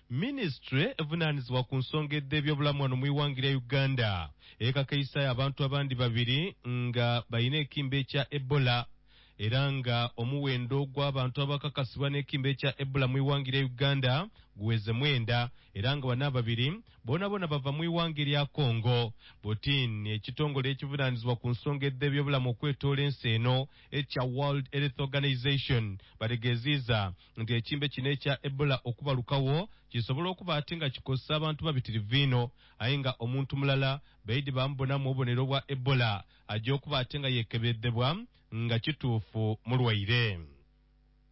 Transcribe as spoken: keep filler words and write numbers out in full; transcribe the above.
Ministry evunaanyizibwa ku nsonga ez'ebyobulamu wano mu iwanga lya Uganda ekakayisa abantu abandi babiri nga balina ekimba ekya Ebola era nga omuwendo gw'abantu abakakasibwa n'ekimba ekya Ebola mu iwanga lya Uganda guweze mwenda era nga bana babiri bona bona bava mu iwanga lya Congo. Botini ekitongole ekivunaanyizibwa ku nsonga ez'ebyobulamu okwetoola ensi eno ekya World Health Organization bategeezizza nti ekimba kino ekya Ebola okubalukawo kisobola okuba ate nga kikozesa abantu babitirivu ino aye nga omuntu mulala baidi bamubonamu obubonero bwa Ebola ajja okuba ate nga yeekebeddebwa nga kituufu mulwaire.